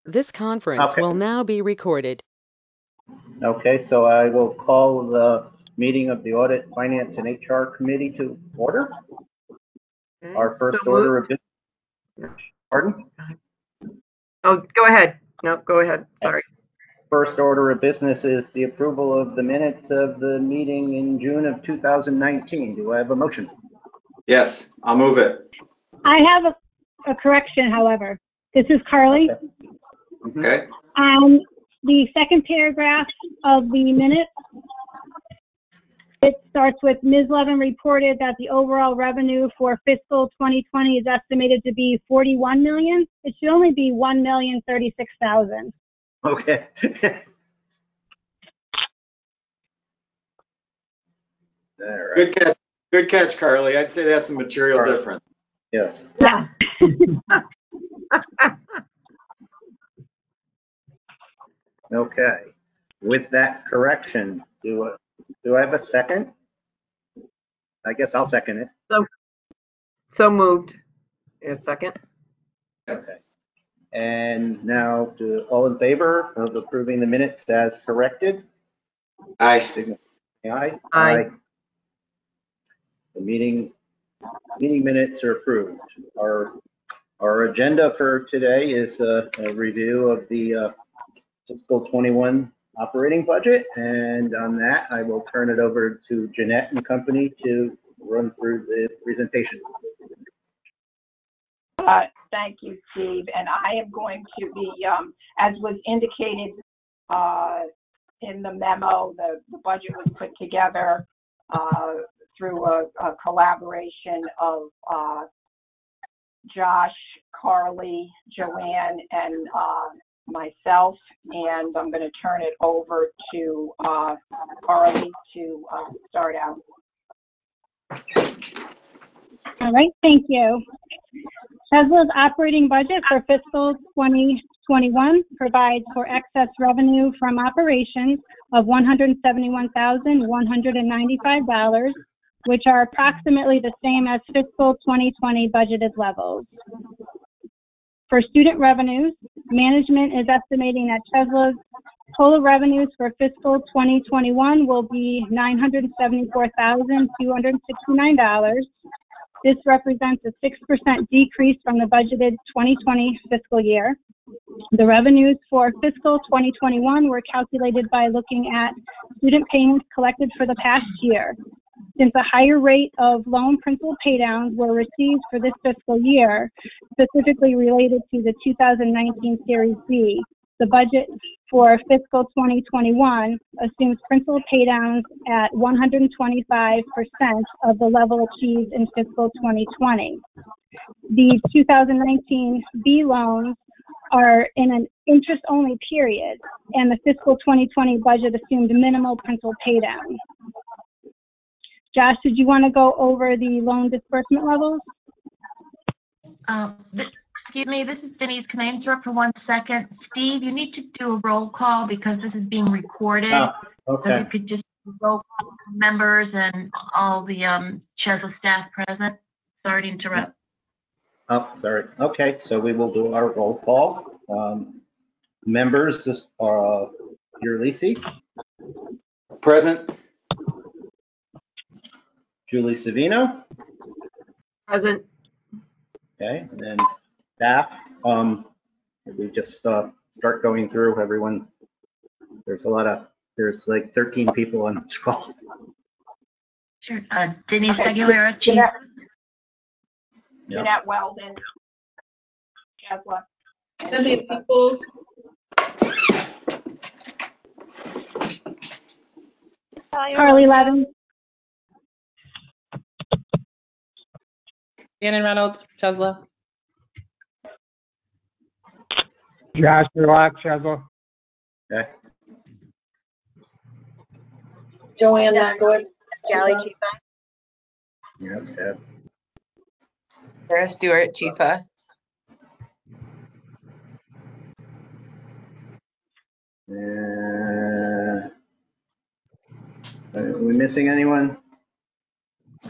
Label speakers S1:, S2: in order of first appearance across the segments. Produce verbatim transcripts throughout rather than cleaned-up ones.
S1: This conference
S2: Okay.
S1: will now be recorded.
S2: Okay, so I will call the meeting of the Audit, Finance, and H R Committee to order.
S3: Okay,
S2: Our first
S3: so
S2: order of
S3: moved.
S2: business, pardon?
S3: Oh, go ahead. No, go ahead. Sorry.
S2: First order of business is the approval of the minutes of the meeting in June of two thousand nineteen. Do I have a motion?
S4: Yes, I'll move it.
S5: I have a, a correction, however. This is Carly.
S2: Okay. Mhm.
S4: Okay.
S5: Um, the second paragraph of the minutes, it starts with Miz Levin reported that the overall revenue for fiscal twenty twenty is estimated to be forty-one million. It should only be one million thirty-six thousand.
S2: Okay. All right.
S4: Good catch. Good catch, Carly. I'd say that's a material
S2: Carly.
S4: difference.
S2: Yes.
S5: Yeah.
S2: Okay. With that correction, do I, do I have a second? I guess I'll second it.
S3: So, so moved. A second.
S2: Okay. And now, do all in favor of approving the minutes as corrected?
S4: Aye.
S2: Aye.
S3: Aye.
S2: The meeting, meeting minutes are approved. Our, our agenda for today is a, a review of the uh, fiscal twenty-one operating budget. And on that, I will turn it over to Jeanette and company to run through the presentation.
S6: Uh, thank you, Steve. And I am going to be, um, as was indicated uh, in the memo, the, the budget was put together uh, through a, a collaboration of uh, Josh, Carly, Joanne, and uh, myself. And I'm going to turn it over to uh, Carly to uh, start out.
S5: All right, thank you. Tesla's operating budget for fiscal twenty twenty-one provides for excess revenue from operations of one hundred seventy-one thousand one hundred ninety-five dollars, which are approximately the same as fiscal twenty twenty budgeted levels. For student revenues, management is estimating that Tesla's total revenues for fiscal twenty twenty-one will be nine hundred seventy-four thousand two hundred sixty-nine dollars. This represents a six percent decrease from the budgeted twenty twenty fiscal year. The revenues for fiscal twenty twenty-one were calculated by looking at student payments collected for the past year. Since a higher rate of loan principal paydowns were received for this fiscal year, specifically related to the two thousand nineteen Series B, the budget for fiscal twenty twenty-one assumes principal paydowns at one hundred twenty-five percent of the level achieved in fiscal twenty twenty. The two thousand nineteen B loans are in an interest-only period, and the fiscal twenty twenty budget assumed minimal principal paydown. Josh, did you want to go over the loan disbursement levels?
S7: Um, this, excuse me, this is Denise. Can I interrupt for one second? Steve, you need to do a roll call because this is being recorded.
S2: Oh,
S7: So
S2: okay.
S7: you could just roll call members and all the um, Chesla staff present. Sorry to interrupt.
S2: Oh, sorry. Okay, so we will do our roll call. Um, members are uh, Peter Lisi,
S4: Present.
S2: Julie Savino,
S3: Present.
S2: okay, and then staff. Um, we just uh, start going through everyone. There's a lot of, there's like thirteen people on this call.
S7: Sure. Uh, Denise
S6: Okay.
S7: Aguilera, Chief.
S6: Jeanette,
S2: Yeah.
S6: Jeanette Weldon, Tesla.
S8: Cynthia Peoples.
S5: Carly Levin.
S8: Shannon Reynolds, Tesla.
S9: Josh Relax, Tesla.
S2: Okay.
S8: Joanne Magwood.
S10: Jolly Chifa.
S2: Yep, yep.
S10: Sarah Stewart, Chifa.
S2: Uh, are we missing anyone?
S4: I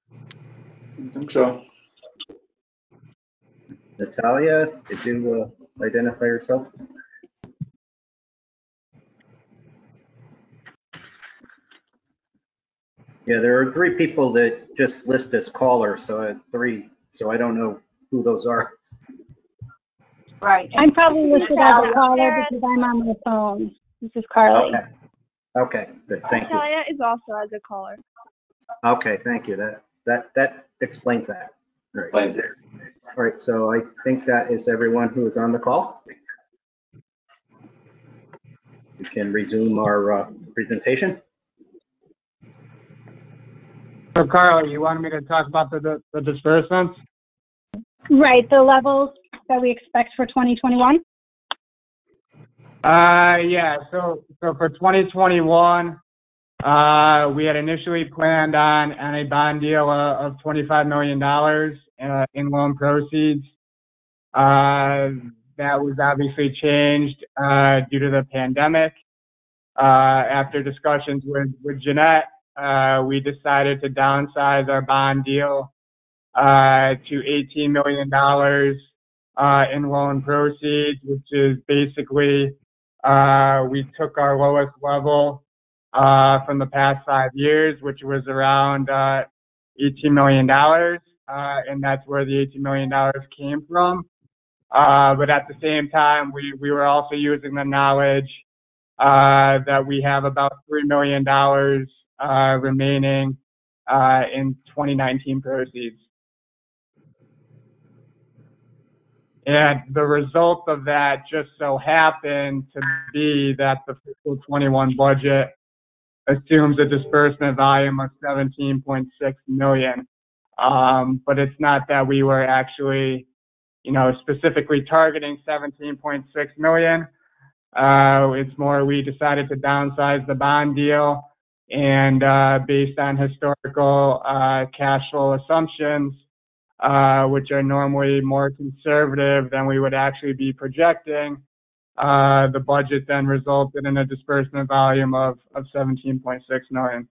S4: think so.
S2: Natalia, did you? Uh, identify yourself. Yeah, there are three people that just list as callers, so I have three, so I don't know who those are.
S6: Right.
S5: I'm probably listed as a
S6: Natalia.
S5: caller because I'm on my phone. This is Carly.
S2: Okay. Okay, good, thank you.
S11: Natalia is also as a caller.
S2: Okay, thank you. That, that, that explains that. All right.
S4: Explains it.
S2: All right, so I think that is everyone who is on the call. We can resume our uh, presentation.
S9: So Carly, you wanted me to talk about the, the, the disbursements?
S5: Right, the levels that we expect for twenty twenty-one?
S9: Uh, yeah, so, so for twenty twenty-one, uh, we had initially planned on, on a bond deal uh, of twenty-five million dollars uh, in loan proceeds. Uh, that was obviously changed, uh, due to the pandemic. Uh, after discussions with, with Jeanette, uh, we decided to downsize our bond deal, uh, to eighteen million dollars, uh, in loan proceeds, which is basically, uh, we took our lowest level, uh, from the past five years, which was around, uh, eighteen million dollars, uh, and that's where the eighteen million dollars came from. Uh, but at the same time, we, we were also using the knowledge, uh, that we have about three million dollars, uh, remaining, uh, in twenty nineteen proceeds. And the result of that just so happened to be that the fiscal twenty-one budget assumes a disbursement volume of seventeen point six million. Um, but it's not that we were actually, you know, specifically targeting seventeen point six million. Uh, it's more we decided to downsize the bond deal, and uh, based on historical uh, cash flow assumptions, uh, which are normally more conservative than we would actually be projecting, uh, the budget then resulted in a disbursement volume of, of seventeen point six million.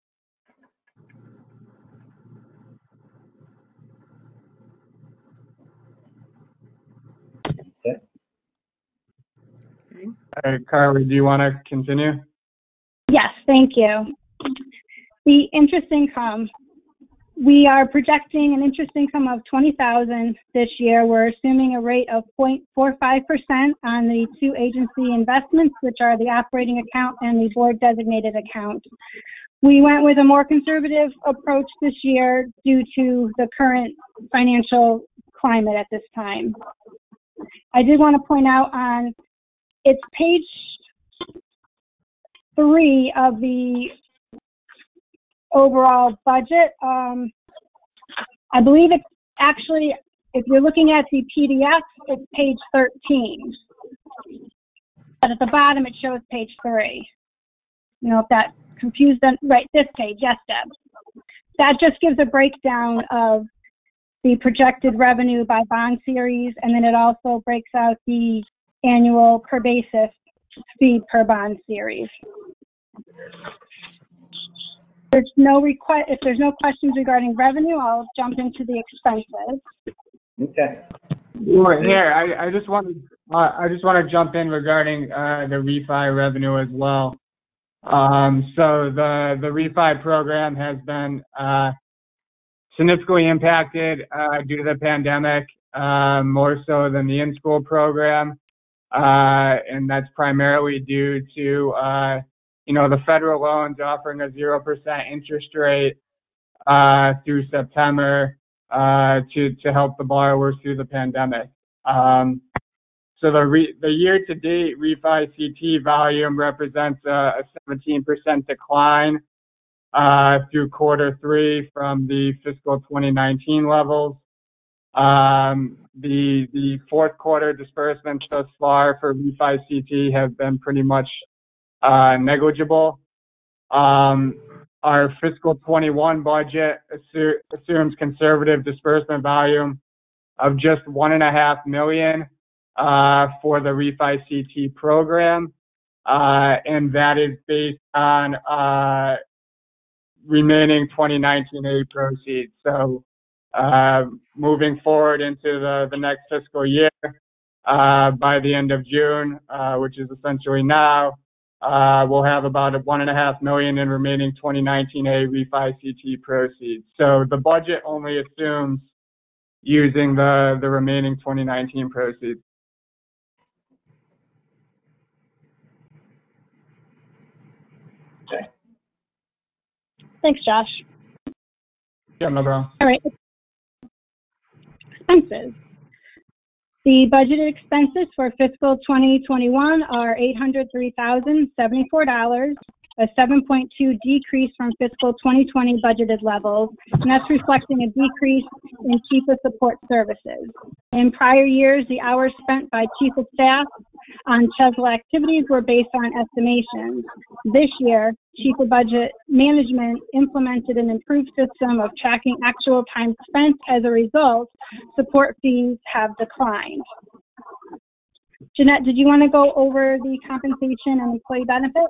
S2: Okay.
S9: Uh, Carly, do you want to continue?
S5: Yes, thank you. The interest income, we are projecting an interest income of twenty thousand this year. We're assuming a rate of zero point four five percent on the two agency investments, which are the operating account and the board designated account. We went with a more conservative approach this year due to the current financial climate at this time. I did want to point out on, it's page three of the overall budget. Um, I believe it's actually, if you're looking at the P D F, it's page thirteen. But at the bottom, it shows page three. You know, if that confused them, right, this page, yes, Deb. That just gives a breakdown of the projected revenue by bond series, and then it also breaks out the annual per basis fee per bond series. There's no request, if there's no questions regarding revenue, I'll jump into the expenses.
S2: Okay.
S9: Well, here, I, I just want to, uh, I just want to jump in regarding, uh, the refi revenue as well. Um, so the, the refi program has been, uh, significantly impacted, uh, due to the pandemic, uh, more so than the in-school program. Uh, and that's primarily due to, uh, you know, the federal loans offering a zero percent interest rate, uh, through September, uh, to, to help the borrowers through the pandemic. Um, so the re, the year-to-date refi C T volume represents a, a seventeen percent decline, uh, through quarter three from the fiscal twenty nineteen levels. Um, the, the fourth quarter disbursements thus far for refi C T have been pretty much, uh, negligible. Um, our fiscal twenty-one budget assu- assumes conservative disbursement volume of just one and a half million, uh, for the refi C T program. Uh, and that is based on, uh, remaining twenty nineteen A proceeds. So, uh, moving forward into the, the next fiscal year, uh, by the end of June, uh, which is essentially now, uh, we'll have about a one and a half million in remaining twenty nineteen A refi C T proceeds. So the budget only assumes using the, the remaining twenty nineteen proceeds.
S2: Okay.
S5: Thanks, Josh.
S9: Yeah, no problem.
S5: All right. Expenses. The budgeted expenses for fiscal twenty twenty-one are eight hundred three thousand seventy-four dollars, a seven point two decrease from fiscal twenty twenty budgeted levels, and that's reflecting a decrease in chief of support services. In prior years, the hours spent by chief of staff on Chesla activities were based on estimations. This year, Chief of Budget Management implemented an improved system of tracking actual time spent. As a result, support fees have declined. Jeanette, did you want to go over the compensation and employee benefits?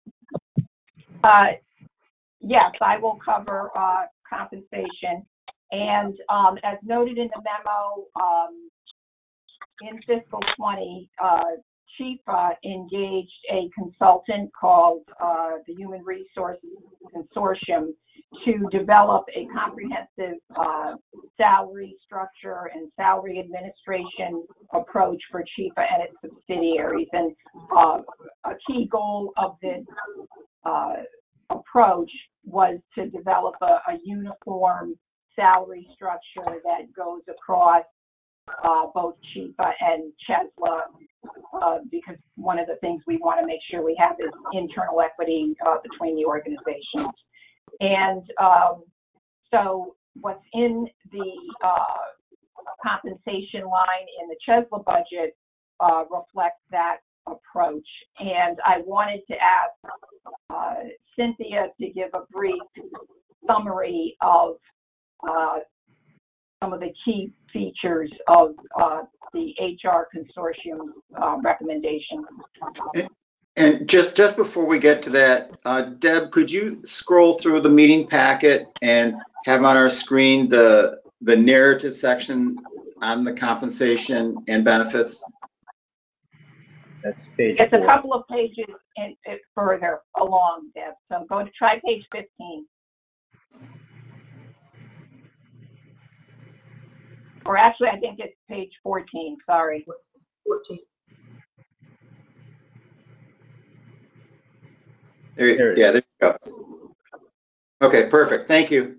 S6: Uh, yes, I will cover uh, compensation. And um, as noted in the memo, um, in fiscal twenty, uh, Chief uh, engaged a consultant called uh, the Human Resources Consortium to develop a comprehensive uh, salary structure and salary administration approach for Chifa and its subsidiaries. And uh, a key goal of this uh, approach was to develop a, a uniform salary structure that goes across uh, both Chifa and Chesla, uh, because one of the things we want to make sure we have is internal equity uh, between the organizations. And um, so what's in the uh, compensation line in the Chesla budget uh, reflects that approach. And I wanted to ask uh, Cynthia to give a brief summary of uh, some of the key features of uh, the H R consortium uh, recommendations.
S4: And just, just before we get to that, uh, Deb, could you scroll through the meeting packet and have on our screen the, the narrative section on the compensation and benefits?
S2: That's page
S6: It's
S2: four.
S6: a couple of pages in, in further along, Deb. So go to try page fifteen. Or actually, I think it's page fourteen. Sorry.
S8: fourteen.
S4: There,
S2: There it
S4: yeah, there you go. Okay, perfect. Thank you.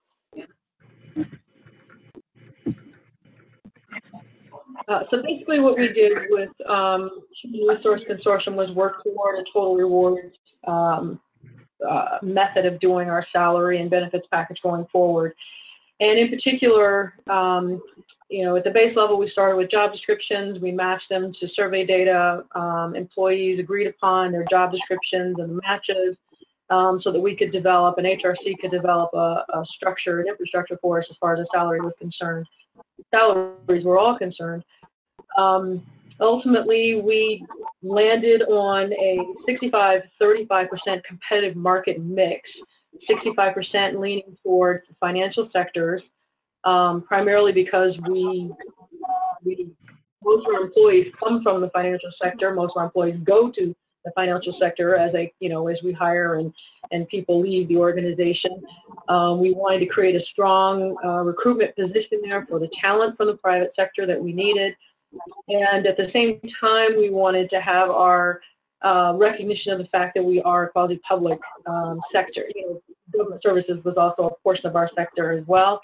S8: Uh, so basically what we did with um, Human Resource Consortium was work toward a total rewards um, uh, method of doing our salary and benefits package going forward. And in particular, um, you know, at the base level, we started with job descriptions. We matched them to survey data. Um, employees agreed upon their job descriptions and the matches um, so that we could develop, and H R C could develop a, a structure, an infrastructure for us as far as the salary was concerned. Salaries were all concerned. Um, ultimately, we landed on a sixty-five thirty-five percent competitive market mix, sixty-five percent leaning towards financial sectors, um, primarily because we, we, most of our employees come from the financial sector. Most of our employees go to the financial sector as they, you know, as we hire and, and people leave the organization. Um, we wanted to create a strong uh, recruitment position there for the talent from the private sector that we needed. And at the same time, we wanted to have our uh, recognition of the fact that we are a quasi-public um, sector. You know, government services was also a portion of our sector as well.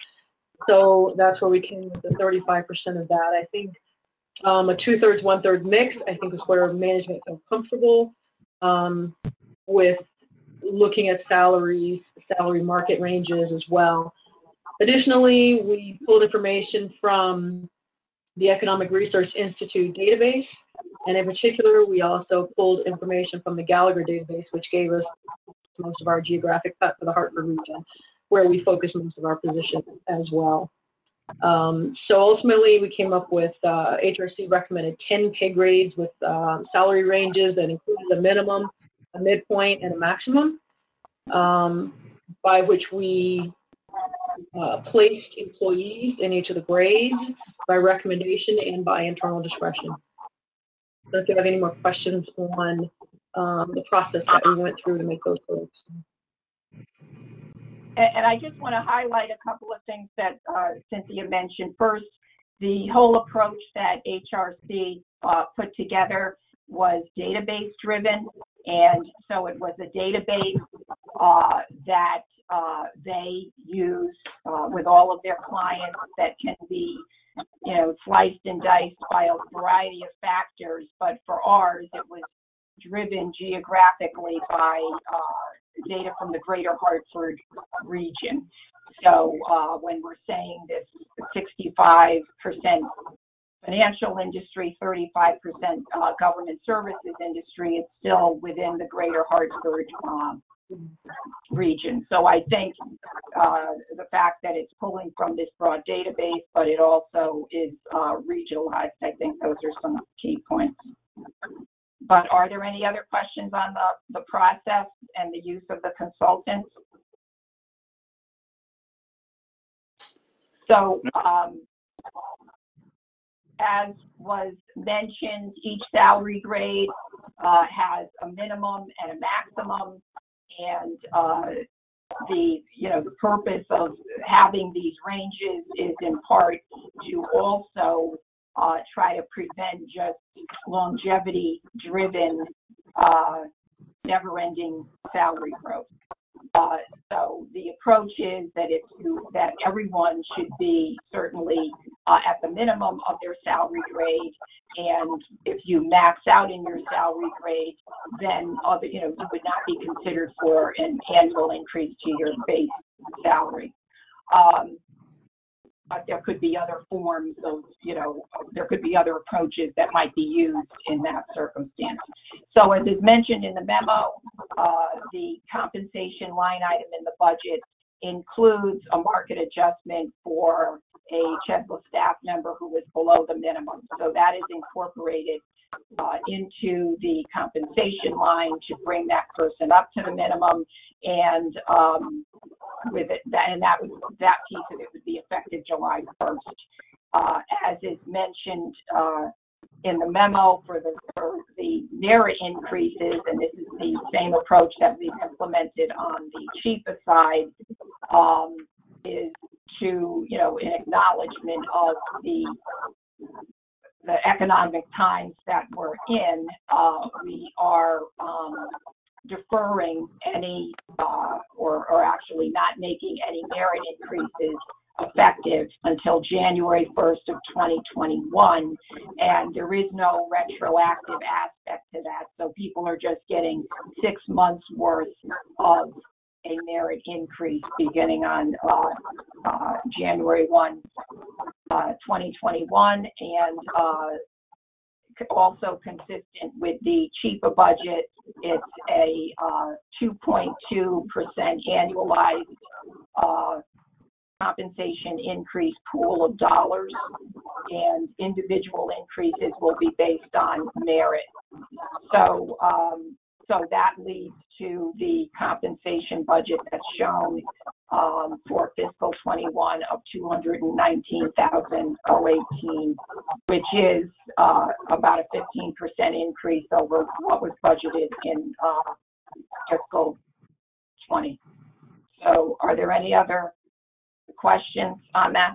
S8: So that's where we came with the thirty-five percent of that. I think um, a two-thirds, one-third mix, I think is where management feels comfortable um, with looking at salaries, salary market ranges as well. Additionally, we pulled information from the Economic Research Institute database, and in particular, we also pulled information from the Gallagher database, which gave us most of our geographic cut for the Hartford region, where we focus most of our positions as well. Um, so ultimately, we came up with uh, H R C recommended ten pay grades with uh, salary ranges that included a minimum, a midpoint, and a maximum, um, by which we uh, placed employees in each of the grades by recommendation and by internal discretion. So if you have any more questions on um, the process that we went through to make those votes.
S6: And, and I just want to highlight a couple of things that uh, Cynthia mentioned. First, the whole approach that H R C uh, put together was database driven. And so it was a database uh, that uh, they use uh, with all of their clients that can be, you know, sliced and diced by a variety of factors. But for ours, it was driven geographically by uh, data from the greater Hartford region. So uh, when we're saying this sixty-five percent financial industry, thirty-five percent uh, government services industry, it's still within the greater Hartford um, region. So I think uh, the fact that it's pulling from this broad database, but it also is uh, regionalized, I think those are some key points. But are there any other questions on the, the process and the use of the consultants? So, um, as was mentioned, each salary grade uh, has a minimum and a maximum, and uh, the you know the purpose of having these ranges is in part to also uh, try to prevent just longevity-driven, uh, never-ending salary growth. Uh, so the approach is that if you, that everyone should be certainly uh, at the minimum of their salary grade, and if you max out in your salary grade, then other, you know, you would not be considered for an annual increase to your base salary. Um, but there could be other forms of, you know, there could be other approaches that might be used in that circumstance. So as is mentioned in the memo, uh, the compensation line item in the budget includes a market adjustment for a Chesla staff member who was below the minimum. So that is incorporated uh, into the compensation line to bring that person up to the minimum, and um, with it, that, and that would, that piece of it would be effective July first. Uh, as is mentioned uh, in the memo for the for the merit increases, and this is the same approach that we've implemented on the chief side, um, is to, you know, in acknowledgement of the the economic times that we're in, uh, we are um, deferring any, uh, or, or actually not making any merit increases effective until January first of twenty twenty-one, and there is no retroactive aspect to that, so people are just getting six months worth of a merit increase beginning on uh, uh, January first, uh, twenty twenty-one, and uh, also consistent with the CHIPA budget. It's a uh, two point two percent annualized uh, compensation increase pool of dollars, and individual increases will be based on merit. So, um, so that leads to the compensation budget that's shown um, for fiscal twenty-one of two hundred nineteen thousand eighteen, which is uh, about a fifteen percent increase over what was budgeted in uh, fiscal twenty. So, are there any other questions on that?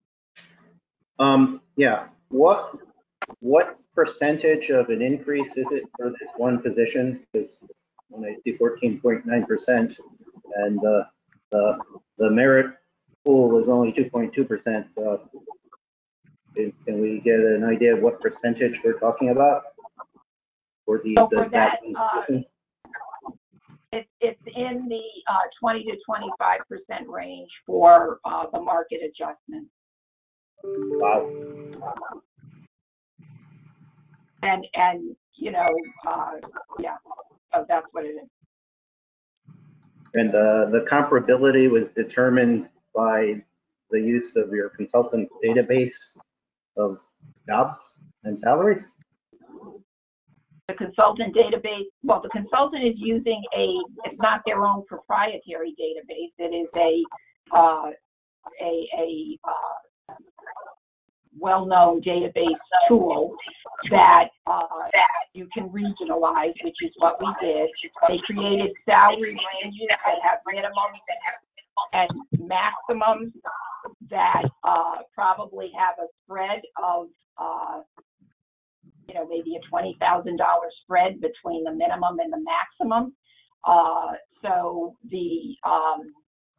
S2: Um, yeah, what, what percentage of an increase is it for this one position? Because when I see fourteen point nine percent and uh, the, the merit pool is only two point two percent, uh, can, can we get an idea of what percentage we're talking about? For the,
S6: So
S2: the
S6: for that,
S2: that
S6: uh, it, it's in the uh, twenty to twenty-five percent range for uh, the market adjustment.
S2: Wow.
S6: And, and you know, uh, yeah, so that's what it is.
S2: And uh, the comparability was determined by the use of your consultant database of jobs and salaries?
S6: The consultant database, well, the consultant is using a, it's not their own proprietary database. It is a, uh, a, a uh, well-known database tool that uh, you can regionalize, which is what we did. They created salary ranges that have minimums and maximums that uh, probably have a spread of, uh, you know, maybe a twenty thousand dollars spread between the minimum and the maximum. Uh, so the, um,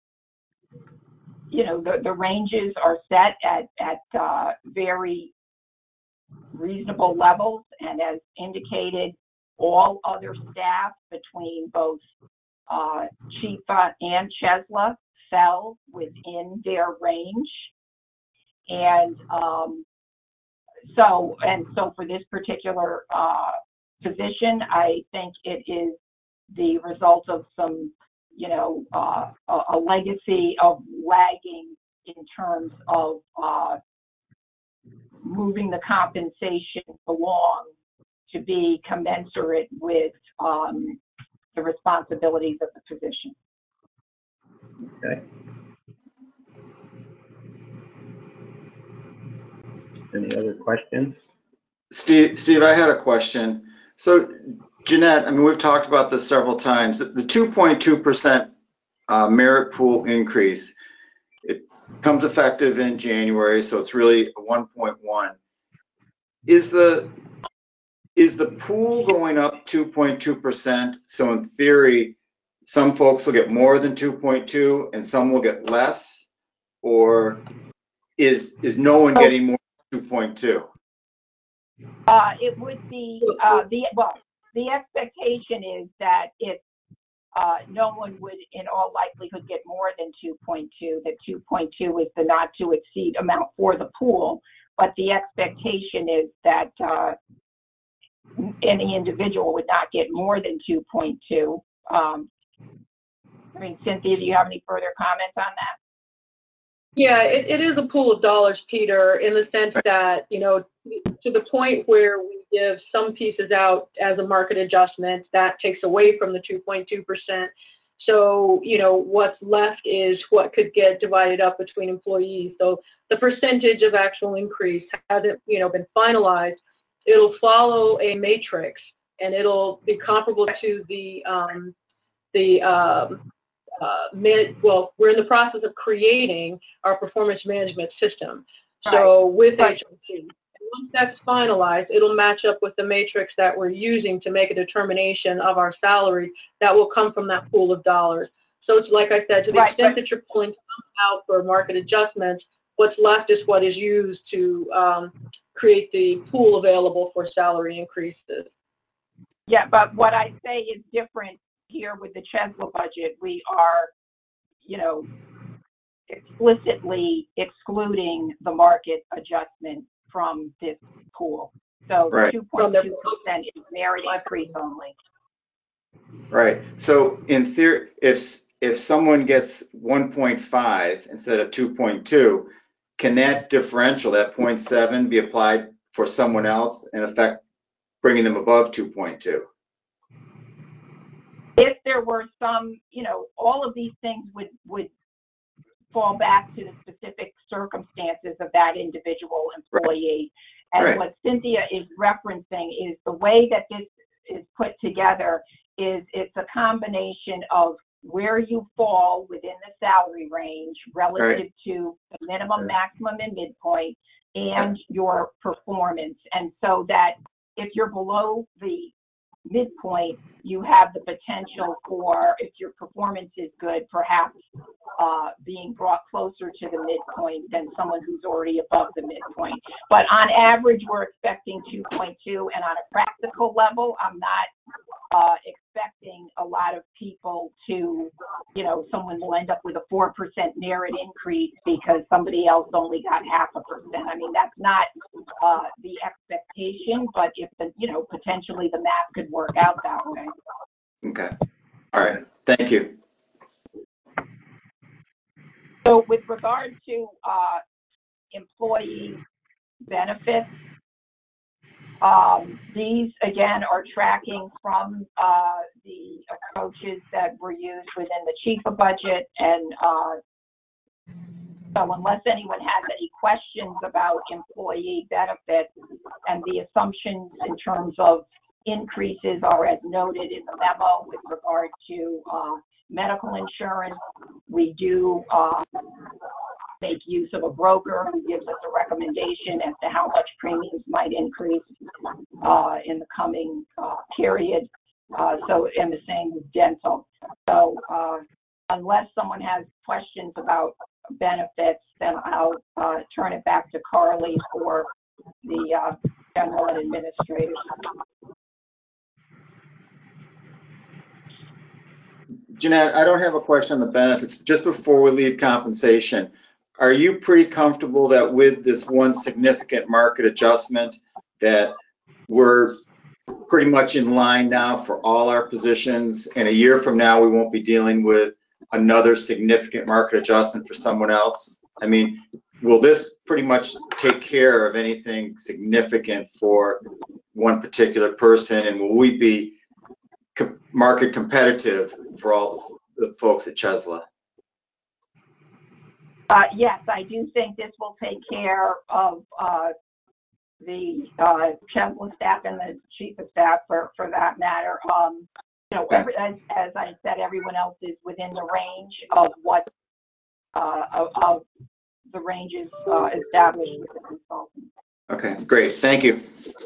S6: you know, the, the ranges are set at, at uh, very reasonable levels, and as indicated, all other staff between both uh, Chifa and Chesla fell within their range. And um, so, and so for this particular uh, position, I think it is the result of some, you know, uh, a, a legacy of lagging in terms of uh, moving the compensation along to be commensurate with um, the responsibilities of the position.
S2: Okay. Any other questions?
S4: Steve, Steve, I had a question. So, Jeanette, I mean, we've talked about this several times. The two point two percent uh, merit pool increase, it comes effective in January, so it's really a one point one. Is the is the pool going up two point two percent? So in theory, some folks will get more than two point two and some will get less, or is is no one getting more than two point two?
S6: Uh, it would be uh, the well. The expectation is that if uh, no one would, in all likelihood, get more than two point two, that two point two is the not to exceed amount for the pool. But the expectation is that uh, any individual would not get more than two point two. Um, I mean, Cynthia, do you have any further comments on that?
S8: Yeah, it, it is a pool of dollars, Peter, in the sense that, you know, to the point where we give some pieces out as a market adjustment, that takes away from the two point two percent. So, you know, what's left is what could get divided up between employees. So the percentage of actual increase hasn't, you know, been finalized. It'll follow a matrix, and it'll be comparable to the, um, the, um, Uh, man, well, we're in the process of creating our performance management system. So with H R T, once that's finalized, it'll match up with the matrix that we're using to make a determination of our salary that will come from that pool of dollars. So it's like I said, to the
S6: right,
S8: extent
S6: right.
S8: that you're pulling out for market adjustments, what's left is what is used to um, create the pool available for salary increases.
S6: Yeah, but what I say is different here with the Chesla budget. We are, you know, explicitly excluding the market adjustment from this pool. So
S4: Right.
S6: two point two percent is merit increase only.
S4: Right. So in theory, if if someone gets one point five instead of two point two, can that differential, that zero point seven, be applied for someone else, in effect bringing them above two point two?
S6: If there were some, you know, all of these things would, would fall back to the specific circumstances of that individual employee.
S4: Right.
S6: And
S4: Right.
S6: what Cynthia is referencing is the way that this is put together is it's a combination of where you fall within the salary range relative
S4: Right.
S6: to the minimum, maximum, and midpoint, and
S4: Yeah.
S6: your performance. And so that if you're below the midpoint, you have the potential for, if your performance is good, perhaps uh, being brought closer to the midpoint than someone who's already above the midpoint. But on average, we're expecting two point two, and on a practical level, I'm not uh, expecting a lot of people to, you know, someone will end up with a four percent merit increase because somebody else only got half a percent. I mean, that's not uh, the expectation, but if the, you know, potentially the math could work out that way.
S4: Okay. All right. Thank you.
S6: So with regard to uh, employee benefits, um, these again are tracking from uh, the approaches that were used within the Chifa budget, and uh, So unless anyone has any questions about employee benefits, and the assumptions in terms of increases are as noted in the memo with regard to uh, medical insurance, we do uh, make use of a broker who gives us a recommendation as to how much premiums might increase uh, in the coming uh, period. Uh, so, and the same with dental. So, uh, unless someone has questions about benefits, then I'll uh, turn it back to Carly for the uh, general and administrative.
S4: Jeanette, I don't have a question on the benefits. Just before we leave compensation, are you pretty comfortable that with this one significant market adjustment that we're pretty much in line now for all our positions, and a year from now we won't be dealing with another significant market adjustment for someone else? I mean, will this pretty much take care of anything significant for one particular person, and will we be market competitive for all the folks at Chesla?
S6: Uh, yes, I do think this will take care of uh, the uh, Chesla staff and the chief of staff, for, for that matter. Um, you know, every, as, as I said, everyone else is within the range of what uh, of, of the ranges uh, established with the consultant.
S4: Okay, great. Thank you.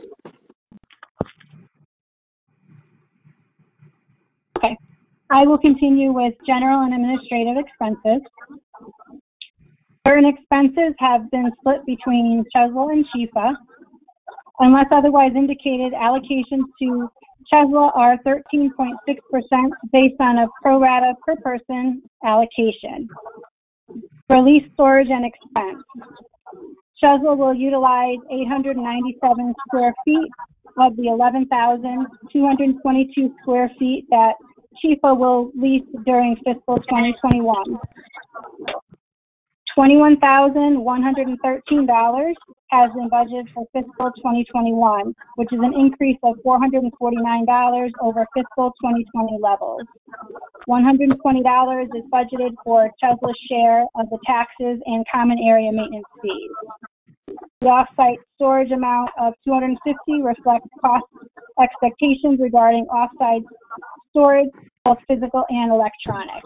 S5: Okay. I will continue with general and administrative expenses. Certain expenses have been split between Chesla and Chifa. Unless otherwise indicated, allocations to Chesla are thirteen point six percent based on a pro rata per person allocation. For lease, storage, and expense, Chesla will utilize eight hundred ninety-seven square feet of the eleven thousand two hundred twenty-two square feet that Chifa will lease during fiscal twenty twenty-one. twenty-one thousand one hundred thirteen dollars has been budgeted for fiscal twenty twenty-one, which is an increase of four hundred forty-nine dollars over fiscal twenty twenty levels. one hundred twenty dollars is budgeted for Chesla's share of the taxes and common area maintenance fees. The off-site storage amount of two hundred fifty dollars reflects cost expectations regarding off-site storage, both physical and electronic.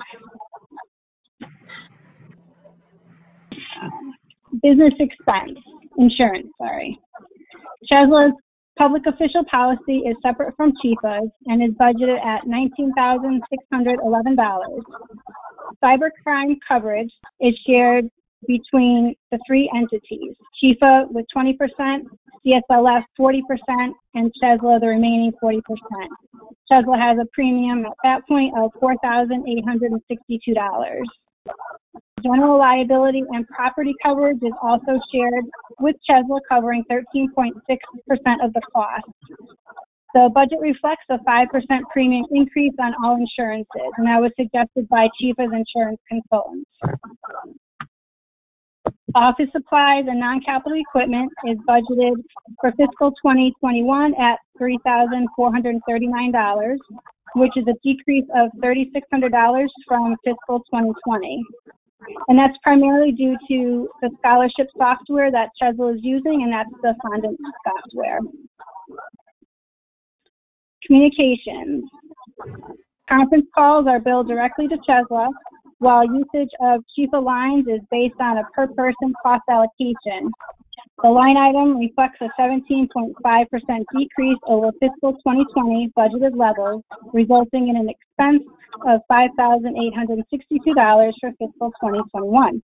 S5: Business expense, insurance, sorry. Chesla's public official policy is separate from Chifa's and is budgeted at nineteen thousand six hundred eleven dollars. Cybercrime coverage is shared between the three entities, Chifa with twenty percent, C S L F forty percent, and Chesla the remaining forty percent. Chesla has a premium at that point of four thousand eight hundred sixty-two dollars. General liability and property coverage is also shared with Chesla, covering thirteen point six percent of the cost. The budget reflects a five percent premium increase on all insurances, and that was suggested by Chifa's insurance consultants. Office supplies and non-capital equipment is budgeted for fiscal twenty twenty-one at three thousand four hundred thirty-nine dollars, which is a decrease of three thousand six hundred dollars from fiscal twenty twenty. And that's primarily due to the scholarship software that Chesla is using, and that's the Fondant software. Communications. Conference calls are billed directly to Chesla, while usage of Chifa lines is based on a per-person cost allocation. The line item reflects a seventeen point five percent decrease over fiscal twenty twenty budgeted levels, resulting in an expense of five thousand eight hundred sixty-two dollars for fiscal twenty twenty-one.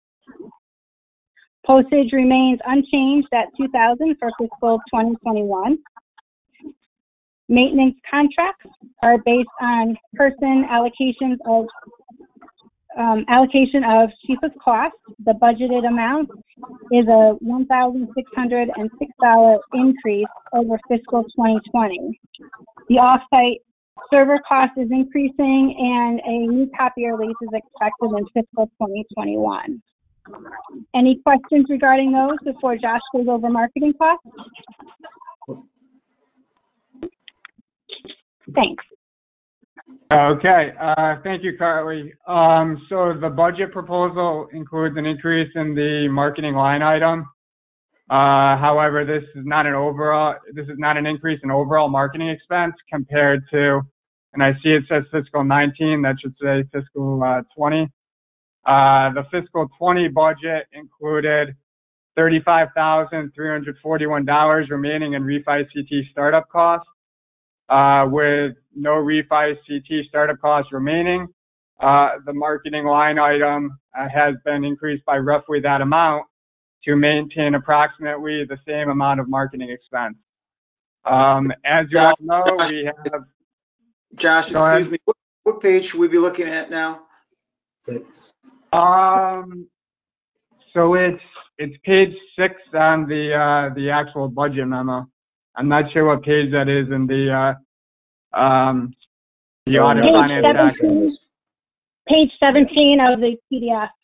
S5: Postage remains unchanged at two thousand dollars for fiscal twenty twenty-one. Maintenance contracts are based on person allocations of um, allocation of Chifa's cost. The budgeted amount is a one thousand six hundred six dollars increase over fiscal twenty twenty. The off-site server cost is increasing, and a new copier lease is expected in fiscal twenty twenty-one. Any questions regarding those before Josh goes over marketing costs? Thanks.
S9: Okay, uh, thank you, Carly. Um, so the budget proposal includes an increase in the marketing line item. Uh, however, this is not an overall, this is not an increase in overall marketing expense compared to, and I see it says fiscal nineteen, that should say fiscal uh, twenty. Uh, the fiscal twenty budget included thirty-five thousand three hundred forty-one dollars remaining in Refi C T startup costs. Uh, with no Refi C T startup costs remaining, uh, the marketing line item uh, has been increased by roughly that amount to maintain approximately the same amount of marketing expense. Um, as you all know,
S4: Josh,
S9: we have.
S4: Josh,
S9: Go ahead.
S4: excuse me, what, what page should we be looking at now?
S2: Six.
S9: Um, so it's it's page six on the uh, the actual budget memo. I'm not sure what page that is in the uh, um, the
S2: Oh,
S9: audit
S2: no,
S5: Page
S9: finance
S2: it's
S9: document.
S5: seventeen, page seventeen of the P D F.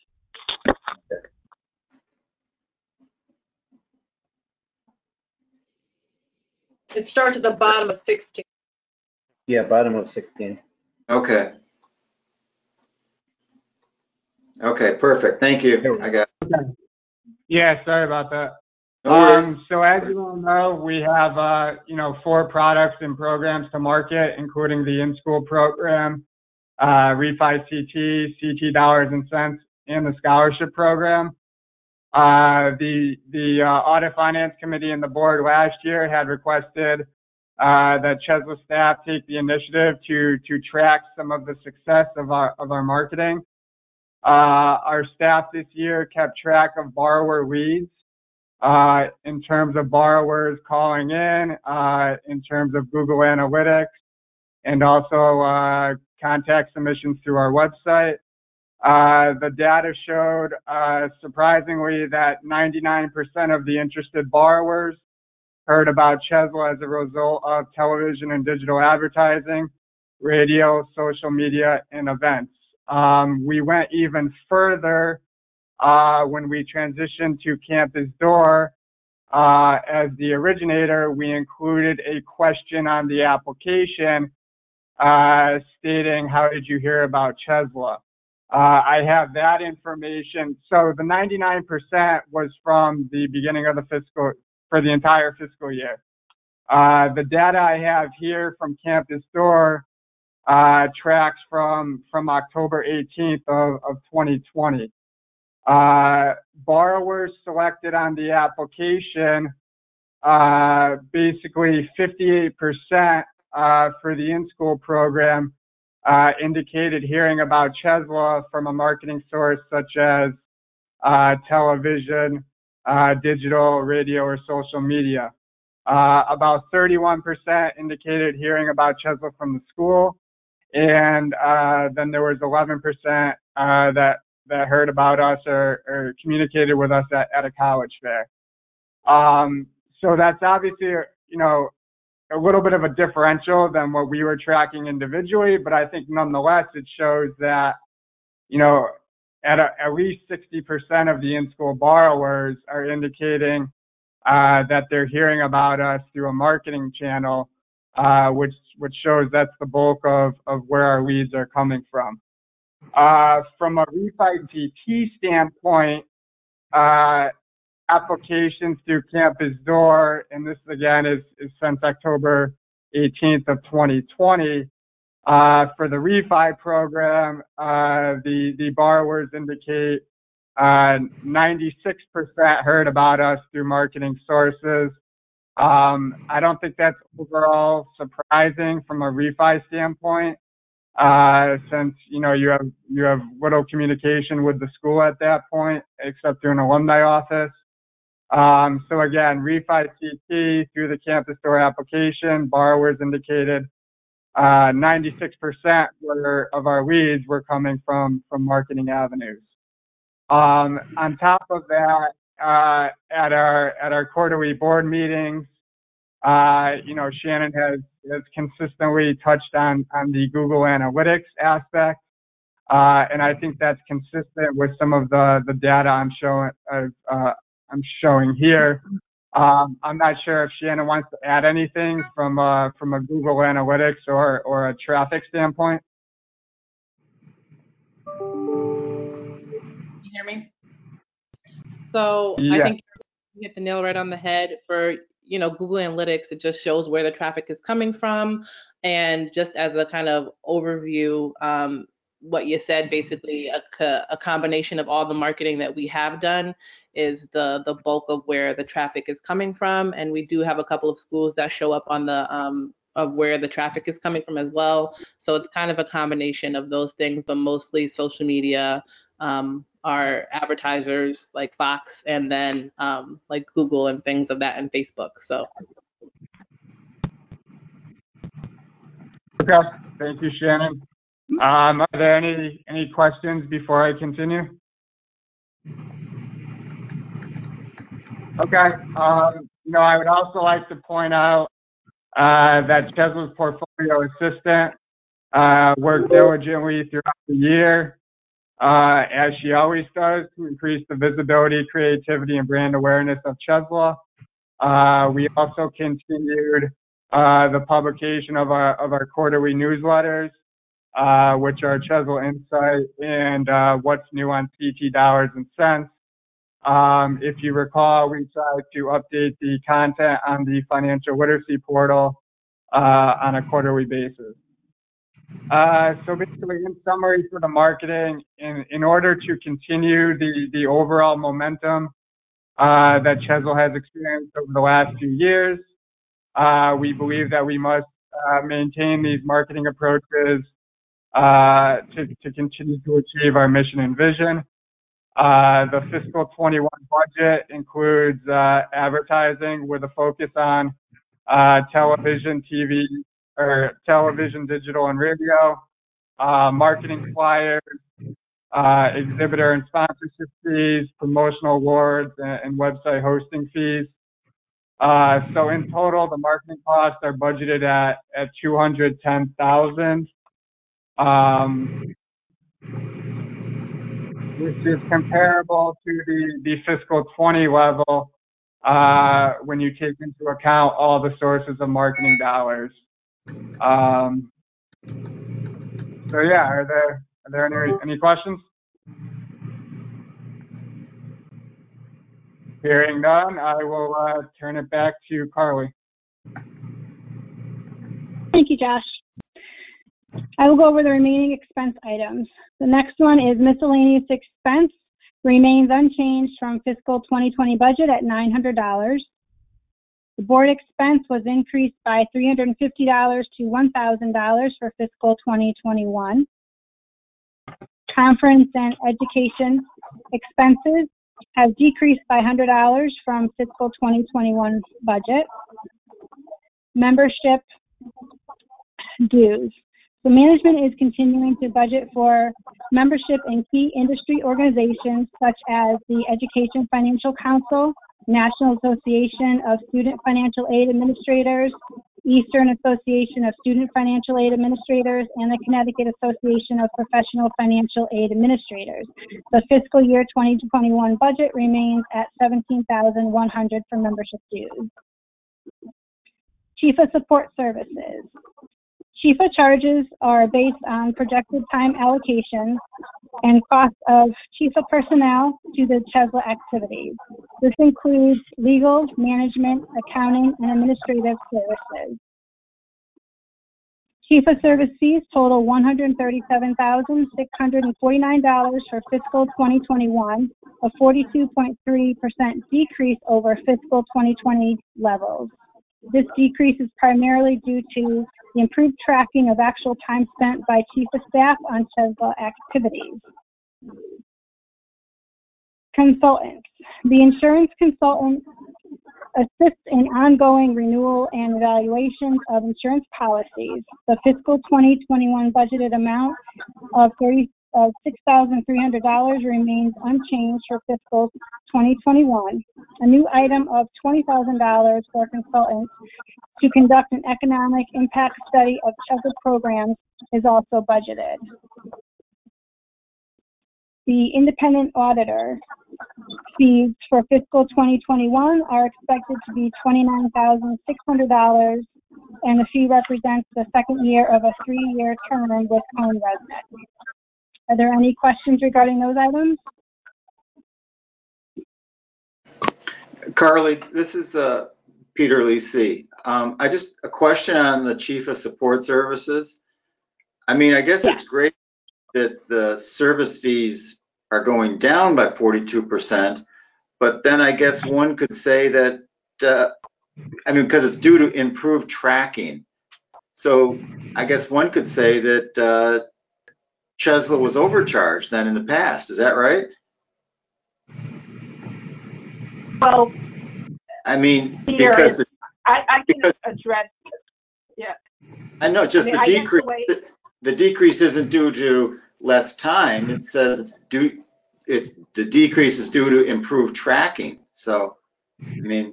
S8: It starts at the bottom of sixteen.
S2: Yeah, bottom of sixteen.
S4: Okay. Okay, perfect. Thank you. I got it.
S9: Okay. Yeah, sorry about that.
S4: No worries.
S9: Um, so as you all know, we have, uh, you know, four products and programs to market, including the in-school program, uh, Refi C T, C T Dollars and Cents, and the scholarship program. Uh, the, the, uh, Audit Finance Committee and the board last year had requested, uh, that Cheslin staff take the initiative to, to track some of the success of our, of our marketing. Uh, our staff this year kept track of borrower leads, uh, in terms of borrowers calling in, uh, in terms of Google Analytics, and also, uh, contact submissions through our website. Uh, the data showed, uh, surprisingly that ninety-nine percent of the interested borrowers heard about Cheslin as a result of television and digital advertising, radio, social media, and events. Um, we went even further, uh, when we transitioned to Campus Door. Uh, as the originator, we included a question on the application, uh, stating, how did you hear about Cheslin? Uh, I have that information. So the ninety-nine percent was from the beginning of the fiscal, for the entire fiscal year. Uh, the data I have here from Campus Door, uh, tracks from, from October eighteenth of, of twenty twenty. Uh, borrowers selected on the application, uh, basically fifty-eight percent, uh, for the in-school program, uh, indicated hearing about Cheslin from a marketing source such as, uh, television, uh, digital, radio, or social media. Uh, about thirty-one percent indicated hearing about Cheslin from the school, and, uh, then there was eleven percent, uh, that, that heard about us or, or communicated with us at, at a college fair. Um, so that's obviously, you know, a little bit of a differential than what we were tracking individually, but I think nonetheless it shows that, you know, at, a, at least sixty percent of the in-school borrowers are indicating uh, that they're hearing about us through a marketing channel, uh, which which shows that's the bulk of, of where our leads are coming from. Uh, from a Refi C T standpoint, uh, applications through Campus Door, and this again is, is since October eighteenth of twenty twenty. Uh, for the Refi program, uh, the, the borrowers indicate, uh, ninety-six percent heard about us through marketing sources. Um, I don't think that's overall surprising from a Refi standpoint, uh, since, you know, you have, you have little communication with the school at that point, except through an alumni office. Um, so again, Refi C T through the Campus Door application, borrowers indicated, uh, ninety-six percent were, of our leads were coming from, from marketing avenues. Um, on top of that, uh, at our, at our quarterly board meetings, uh, you know, Shannon has, has consistently touched on, on the Google Analytics aspect. Uh, and I think that's consistent with some of the, the data I'm showing, uh, uh, I'm showing here. Um, I'm not sure if Shannon wants to add anything from, uh, from a Google Analytics or, or a traffic standpoint.
S11: So I
S9: Yeah.
S11: think you hit the nail right on the head. For, you know, Google Analytics, it just shows where the traffic is coming from. And just as a kind of overview, um, what you said, basically a, co- a combination of all the marketing that we have done is the the bulk of where the traffic is coming from. And we do have a couple of schools that show up on the um, of where the traffic is coming from as well. So it's kind of a combination of those things, but mostly social media, um, our advertisers like Fox, and then um, like Google and things of that, and Facebook. So
S9: Okay. Thank you, Shannon. Um, are there any any questions before I continue? Okay. Um, you know, I would also like to point out uh, that Chesla's portfolio assistant uh, worked diligently throughout the year, uh, as she always does, to increase the visibility, creativity, and brand awareness of Chesla. Uh, we also continued uh, the publication of our of our quarterly newsletters, uh, which are Chesla Insight and uh, What's New on C T Dollars and Cents. Um, if you recall, we tried to update the content on the financial literacy portal uh, on a quarterly basis. Uh, so basically, in summary for the marketing, in, in order to continue the, the overall momentum uh, that Chesla has experienced over the last few years, uh, we believe that we must uh, maintain these marketing approaches uh, to, to continue to achieve our mission and vision. Uh, the fiscal twenty-one budget includes uh, advertising with a focus on uh, television, T V, or television, digital, and radio, uh, marketing flyers, uh, exhibitor and sponsorship fees, promotional awards, and, and website hosting fees. Uh, so in total, the marketing costs are budgeted at, at two hundred ten thousand dollars. Um, which is comparable to the, the fiscal twenty level uh, when you take into account all the sources of marketing dollars. Um, so yeah, are there are there any any questions? Hearing none, I will uh, turn it back to Carly.
S5: Thank you, Josh. I will go over the remaining expense items. The next one is miscellaneous expense, remains unchanged from fiscal twenty twenty budget at nine hundred dollars. The board expense was increased by three hundred fifty dollars to one thousand dollars for fiscal twenty twenty-one. Conference and education expenses have decreased by one hundred dollars from fiscal twenty twenty-one budget. Membership dues. The management is continuing to budget for membership in key industry organizations such as the Education Financial Council, National Association of Student Financial Aid Administrators, Eastern Association of Student Financial Aid Administrators, and the Connecticut Association of Professional Financial Aid Administrators. The fiscal year twenty twenty-one budget remains at seventeen thousand one hundred dollars for membership dues. Chifa support services. Chifa charges are based on projected time allocation and cost of Chifa personnel to the Chesla activities. This includes legal, management, accounting, and administrative services. Chifa service fees total one hundred thirty-seven thousand six hundred forty-nine dollars for fiscal twenty twenty-one, a forty-two point three percent decrease over fiscal twenty twenty levels. This decrease is primarily due to the improved tracking of actual time spent by Chifa staff on Chesla activities. Consultants. The insurance consultant assists in ongoing renewal and evaluations of insurance policies. The fiscal twenty twenty-one budgeted amount of six thousand three hundred dollars remains unchanged for fiscal twenty twenty-one. A new item of twenty thousand dollars for consultants to conduct an economic impact study of Chesla programs is also budgeted. The independent auditor fees for fiscal twenty twenty-one are expected to be twenty-nine thousand six hundred dollars, and the fee represents the second year of a three-year term with Cone Resnick. Are there any questions regarding those items?
S4: Carly, this is uh, Peter Lisi. Um, I just, a question on the Chief of Support Services. I mean, I guess
S6: Yeah.
S4: it's great that the service fees are going down by forty-two percent, but then I guess one could say that, uh, I mean, because it's due to improved tracking. So I guess one could say that uh, Chesla was overcharged then in the past. Is that right?
S6: Well,
S4: I mean,
S6: Peter,
S4: because
S6: if,
S4: the,
S6: I, I can
S4: because
S6: address, yeah.
S4: I know
S6: I
S4: just
S6: mean,
S4: the
S6: I guess the
S4: decrease,
S6: way,
S4: the decrease isn't due to less time. It says it's due, it's, the decrease is due to improved tracking. So, I mean,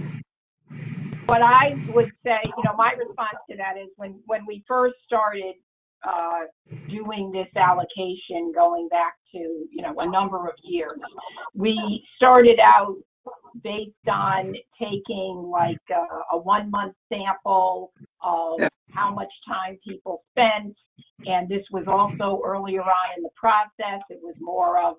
S6: what I would say, you know, my response to that is when, when we first started uh, doing this allocation going back to, you know, a number of years, we started out based on taking like a, a one month sample of
S4: yeah,
S6: how much time people spent. And this was also earlier on in the process. It was more of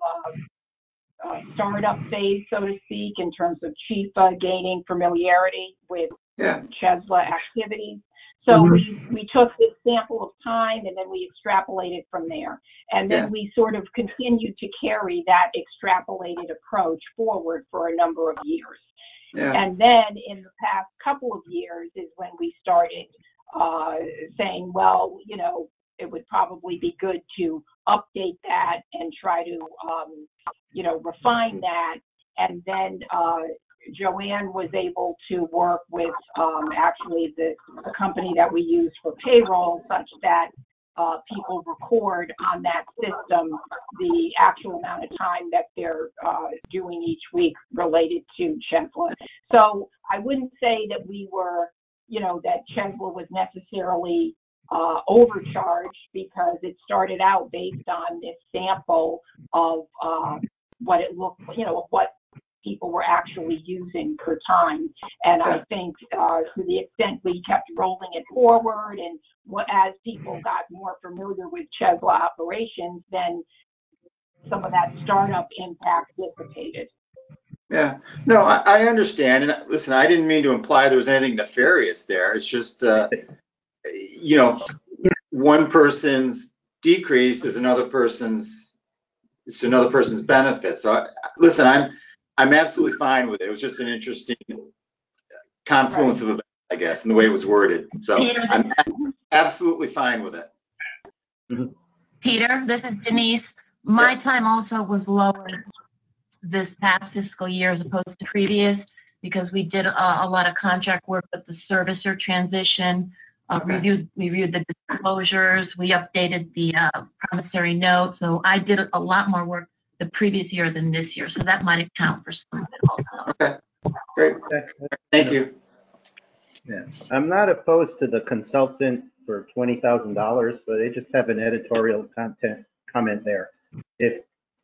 S6: a, a startup phase, so to speak, in terms of Chifa gaining familiarity with
S4: yeah,
S6: Chesla activities. So
S3: Mhm.
S6: we, we took this sample of time and then we extrapolated from there. And then
S4: yeah,
S6: we sort of continued to carry that extrapolated approach forward for a number of years.
S4: yeah,
S6: And then in the past couple of years is when we started uh, saying, well, you know, it would probably be good to update that and try to, um, you know, refine that. And then uh, Joanne was able to work with um, actually the, the company that we use for payroll, such that uh, people record on that system the actual amount of time that they're uh, doing each week related to Chesla. So I wouldn't say that we were, you know, that Chesla was necessarily uh, overcharged, because it started out based on this sample of uh, what it looked, you know, of what people were actually using per time. And
S4: yeah.
S6: I think uh, to the extent we kept rolling it forward, and what, as people got more familiar with Chesla operations, then some of that startup impact dissipated.
S4: Yeah, no, I, I understand. And listen, I didn't mean to imply there was anything nefarious there. It's just, uh, you know, one person's decrease is another person's, it's another person's benefit. So, I, listen, I'm, I'm absolutely fine with it. It was just an interesting confluence of events, I guess, and the way it was worded. So,
S7: Peter,
S4: I'm absolutely fine with it.
S7: Peter, this is Denise. My
S4: Yes.
S7: time also was lower this past fiscal year as opposed to previous, because we did a, a lot of contract work with the servicer transition, uh,
S4: Okay.
S7: reviewed, reviewed the disclosures, we updated the uh, promissory note. So I did a lot more work the previous year than this year. So that might account for some of it also.
S4: Okay, great. Thank you.
S2: Yeah, I'm not opposed to the consultant for twenty thousand dollars, but I just have an editorial content comment there. If,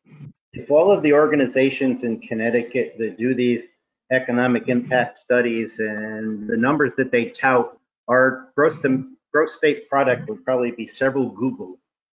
S2: if all of the organizations in Connecticut that do these economic impact studies and the numbers that they tout, our gross, gross state product would probably be several Google.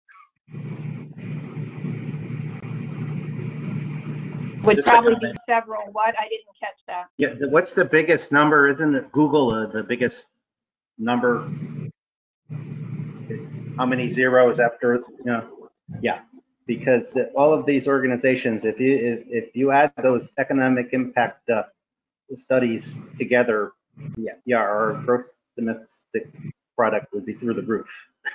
S6: Would
S2: Just a
S6: probably be
S2: comment.
S6: several, what? I didn't catch that.
S2: Yeah, the- what's the biggest number? Isn't it Google uh, the biggest number? It's how many zeros after, you know, yeah. Because all of these organizations, if you if, if you add those economic impact uh, studies together, yeah, yeah, our gross domestic product would be through the roof.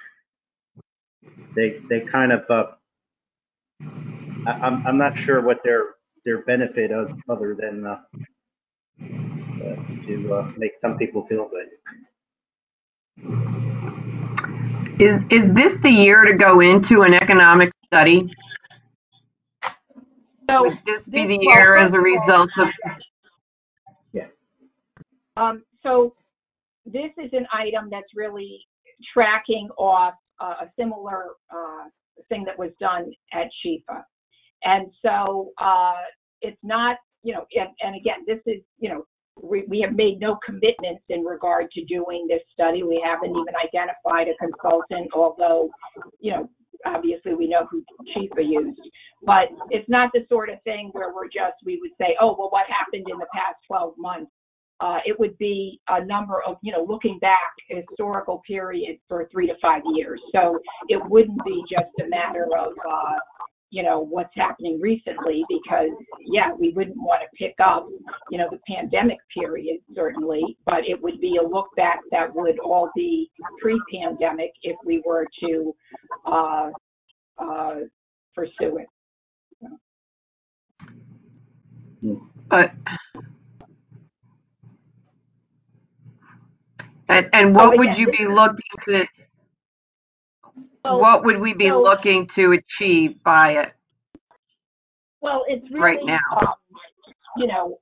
S2: They they kind of, uh, I, I'm I'm not sure what their their benefit is other than uh, uh, to uh, make some people feel good.
S3: Is, is this the year to go into an economic study?
S6: So
S3: Would this be
S6: this,
S3: the
S6: well,
S3: year as
S6: first
S3: a
S6: of all,
S3: result of?
S2: Yeah.
S6: Um, so this is an item that's really tracking off uh, a similar uh, thing that was done at Chifa. And so uh, it's not, you know, and, and again, this is, you know, we, we have made no commitments in regard to doing this study. We haven't even identified a consultant, although, you know, obviously we know who Chifa used, but it's not the sort of thing where we're just, we would say, oh, well, what happened in the past twelve months? Uh, it would be a number of, you know, looking back historical period for three to five years. So it wouldn't be just a matter of, uh, you know, what's happening recently, because, yeah, we wouldn't want to pick up, you know, the pandemic period, certainly, but it would be a look back that would all be pre-pandemic if we were to uh, uh, pursue it.
S3: But, and, and what
S6: So
S3: would
S6: again,
S3: you
S6: this
S3: be
S6: is-
S3: looking to,
S6: Well,
S3: what would we be
S6: so-
S3: looking to achieve by it?
S6: Well, it's really,
S3: Right now.
S6: um, you know,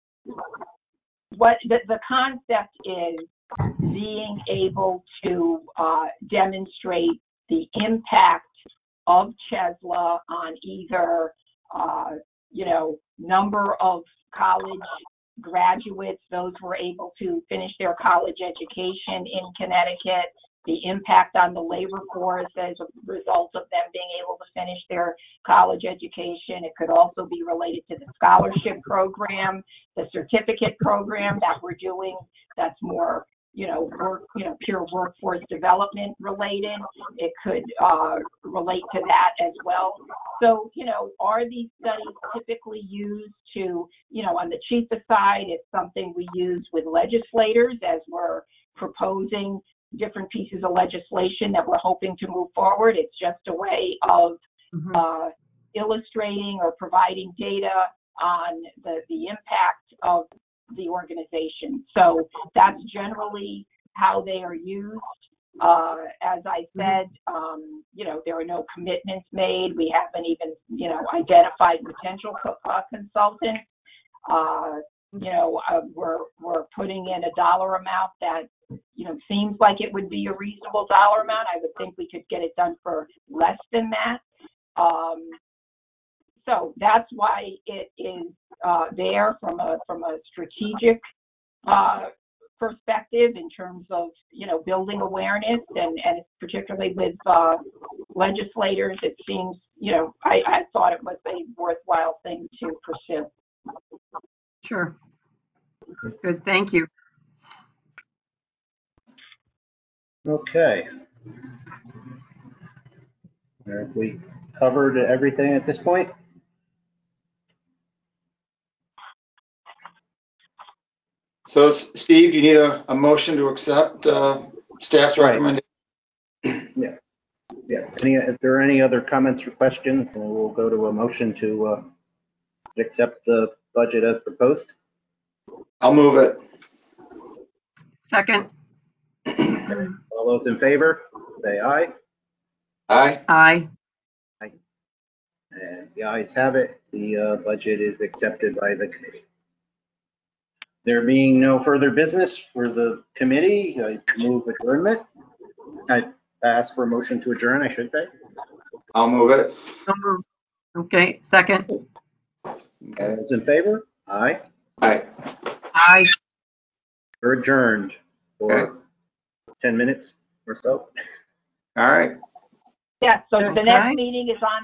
S6: what the, the concept is being able to uh, demonstrate the impact of Chesla on either, uh, you know, number of college graduates, those who were able to finish their college education in Connecticut, the impact on the labor force as a result of them being able to finish their college education. It could also be related to the scholarship program, the certificate program that we're doing that's more, you know, work, you know, pure workforce development related. It could uh, relate to that as well. So, you know, are these studies typically used to, you know, on the Chifa side, it's something we use with legislators as we're proposing different pieces of legislation that we're hoping to move forward. It's just a way of
S3: Mhm.
S6: uh, illustrating or providing data on the, the impact of the organization. So that's generally how they are used. Uh, as I said, um, you know, there are no commitments made. We haven't even, you know, identified potential co- uh, consultants. Uh, you know, uh, we're, we're putting in a dollar amount that, you know, seems like it would be a reasonable dollar amount. I would think we could get it done for less than that. Um, so that's why it is uh, there from a from a strategic uh, perspective in terms of, you know, building awareness, and, and particularly with uh, legislators, it seems, you know, I, I thought it was a worthwhile thing to pursue.
S3: Sure. Good, thank you.
S2: Okay. Have we covered everything at this point?
S4: So Steve, you need a, a motion to accept uh, staff's
S2: Right.
S4: recommendation?
S2: Yeah. Yeah. Any, if there are any other comments or questions, then we'll go to a motion to uh, accept the budget as proposed.
S4: I'll move it.
S3: Second.
S2: All those in favor, say aye.
S4: Aye.
S3: Aye.
S2: And the ayes have it. The uh, budget is accepted by the committee. There being no further business for the committee, I move adjournment. I ask for a motion to adjourn, I should say.
S4: I'll move it.
S3: Okay, second.
S2: All those in favor? Aye.
S4: Aye.
S3: Aye.
S2: We're adjourned for
S4: Okay.
S2: ten minutes or so.
S4: All right.
S6: Yeah, so the
S3: Okay.
S6: next meeting is on